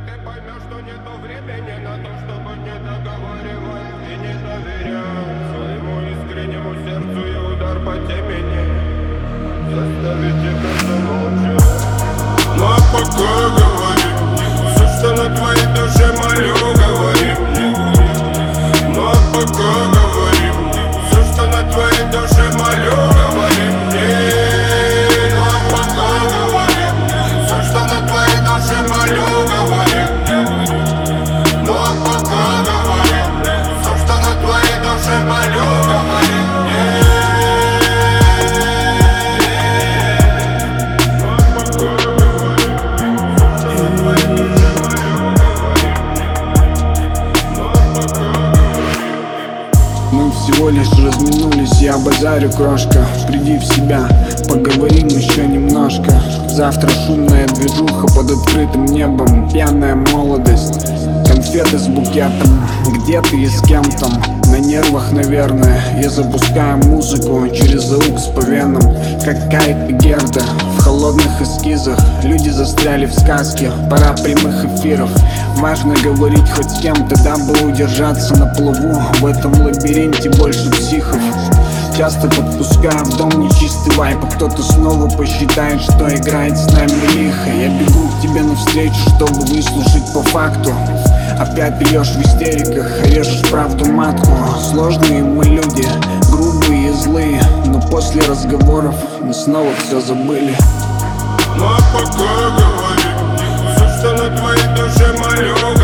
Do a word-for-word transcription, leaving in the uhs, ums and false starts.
ты поймешь, что нету времени на то, чтобы не договаривать и не доверять своему искреннему сердцу, и удар по темени заставит тебя замолчать. Ну а пока говори мне все, что на твоей душе, молю, говори мне. Ну а пока говори мне все, что на твоей душе, молю, говори мне. Ну а пока говори мне все, что на твоей душе, молю, говори мне. Ну а пока говори мне все, что на твоей душе, молю, говори мне. Мы всего лишь разминулись, я базарю, крошка. Приди в себя, поговорим еще немножко. Завтра шумная движуха под открытым небом, пьяная молодость, конфеты с букетом. Где ты и с кем там? На нервах, наверное. Я запускаю музыку через аукс по венам, как Кайт и Герда в холодных эскизах. Люди застряли в сказке, пора прямых эфиров. Важно говорить хоть с кем-то, дабы удержаться на плаву. В этом лабиринте больше психов. Часто подпускаю в дом нечистый вайп, а кто-то снова посчитает, что играет с нами лихо. Я бегу к тебе навстречу, чтобы выслушать по факту. Опять бьешь в истериках, режешь правду матку. Сложные мы люди, грубые и злые, но после разговоров мы снова все забыли. Ну а пока говори мне все, что на твоей душе, молю.